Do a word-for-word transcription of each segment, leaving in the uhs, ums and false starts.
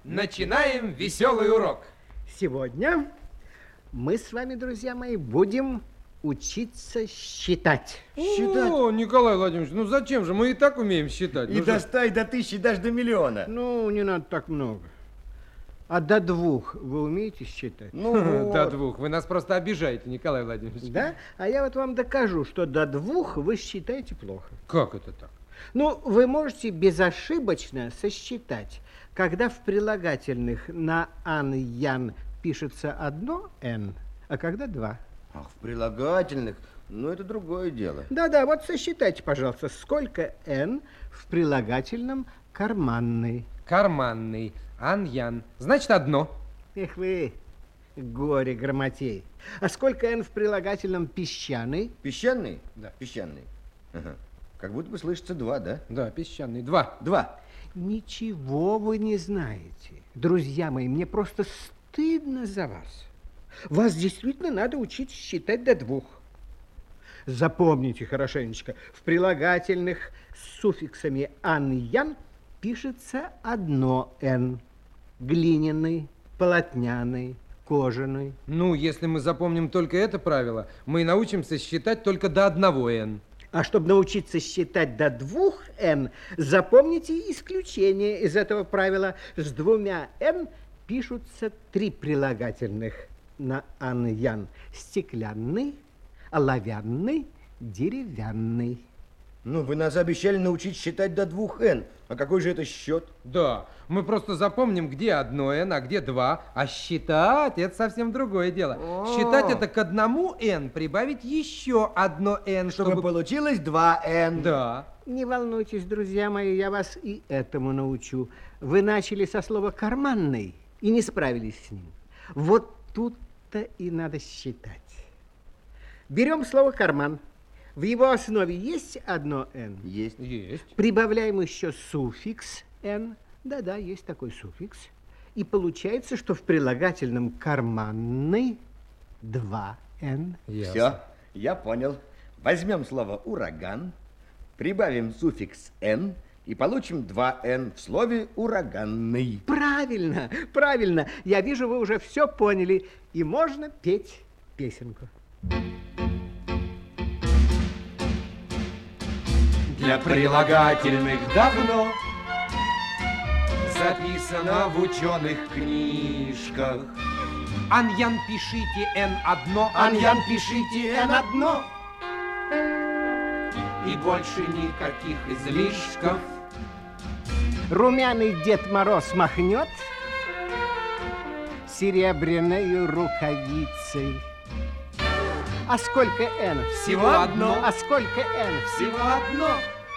Начинаем веселый урок. Сегодня мы с вами, друзья мои, будем учиться считать. Считать? О, Николай Владимирович, ну зачем же? Мы и так умеем считать. И ну, достай до тысячи, даже до миллиона. Ну, не надо так много. А до двух вы умеете считать? Ну, до вот. двух. Вы нас просто обижаете, Николай Владимирович. Да? А я вот вам докажу, что до двух вы считаете плохо. Как это так? Ну, вы можете безошибочно сосчитать, когда в прилагательных на ан-ян пишется одно «н», а когда два. Ах, в прилагательных, ну это другое дело. Да-да, вот сосчитайте, пожалуйста, сколько «н» в прилагательном «карманный». Карманный. Ан-ян. Значит, одно. Эх вы, горе грамотей. А сколько «н» в прилагательном «песчаный»? Песчаный? Да. Песчаный. Ага. Как будто бы слышится два, да? Да, песчаный. Два. Два. Ничего вы не знаете. Друзья мои, мне просто стыдно за вас. Вас действительно надо учить считать до двух. Запомните хорошенечко, в прилагательных с суффиксами ан-ян пишется одно «н». Глиняный, полотняный, кожаный. Ну, если мы запомним только это правило, мы и научимся считать только до одного «н». А чтобы научиться считать до двух «н», запомните исключение из этого правила. С двумя «н» пишутся три прилагательных на ан-ян. Стеклянный, оловянный, деревянный. Ну, вы нас обещали научить считать до двух «н». А какой же это счет? Да, мы просто запомним, где одно «н», а где два. А считать – это совсем другое дело. О. Считать – это к одному «н» прибавить еще одно «н», Чтобы, чтобы... получилось два «н». Да. Не волнуйтесь, друзья мои, я вас и этому научу. Вы начали со слова «карманный» и не справились с ним. Вот тут-то и надо считать. Берем слово «карман». В его основе есть одно «н». Есть. Есть. Прибавляем еще суффикс «н». Да-да, есть такой суффикс. И получается, что в прилагательном «карманный» два «н». Ясно. Все, я понял. Возьмем слово «ураган», прибавим суффикс «н» и получим два «н» в слове «ураганный». Правильно, правильно. Я вижу, вы уже все поняли. И можно петь песенку. Для прилагательных давно записано в ученых книжках. Ан-ян пишите «н» одно, Ан-ян пишите «н» одно. И больше никаких излишков. Румяный Дед Мороз махнет серебряной рукавицей. А сколько «н»? Всего одно. А сколько «н»? Всего одно.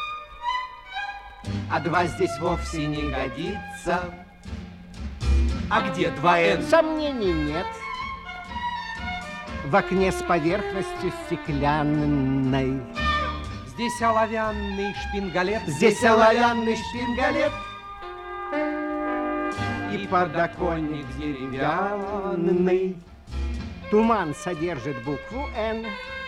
А два здесь вовсе не годится. А где два «н»? Сомнений нет. В окне с поверхностью стеклянной. Здесь оловянный шпингалет. Здесь оловянный шпингалет. И подоконник деревянный. Туман содержит букву «н».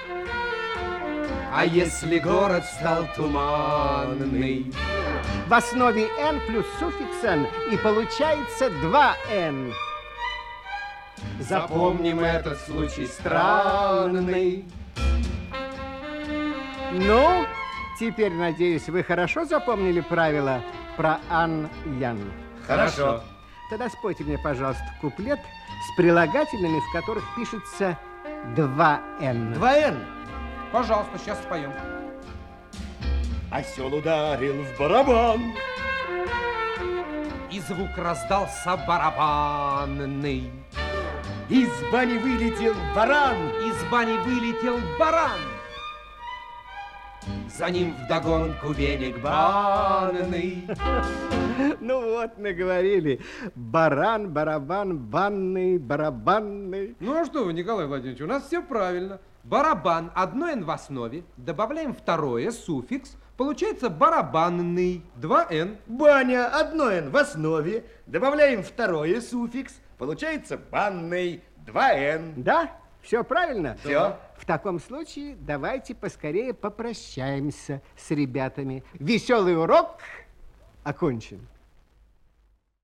А если город стал туманный? В основе «н» плюс суффикс «н» и получается два «н». Запомним этот случай странный. Ну, теперь, надеюсь, вы хорошо запомнили правила про ан-ян. Хорошо. Тогда спойте мне, пожалуйста, куплет с прилагательными, в которых пишется два «н». Два «н». Пожалуйста, сейчас споем. Осел ударил в барабан. И звук раздался барабанный. Из бани вылетел баран. Из бани вылетел баран. За ним вдогонку веник банный. Ну вот, наговорили. Баран, барабан, банный, барабанный. Ну а что вы, Николай Владимирович, у нас все правильно. Барабан, одно «н» в основе, добавляем второе, суффикс, получается барабанный, два «н». Баня, одно «н» в основе, добавляем второе суффикс, получается банный, два «н». Да? Все правильно? Все. В таком случае давайте поскорее попрощаемся с ребятами. Веселый урок окончен.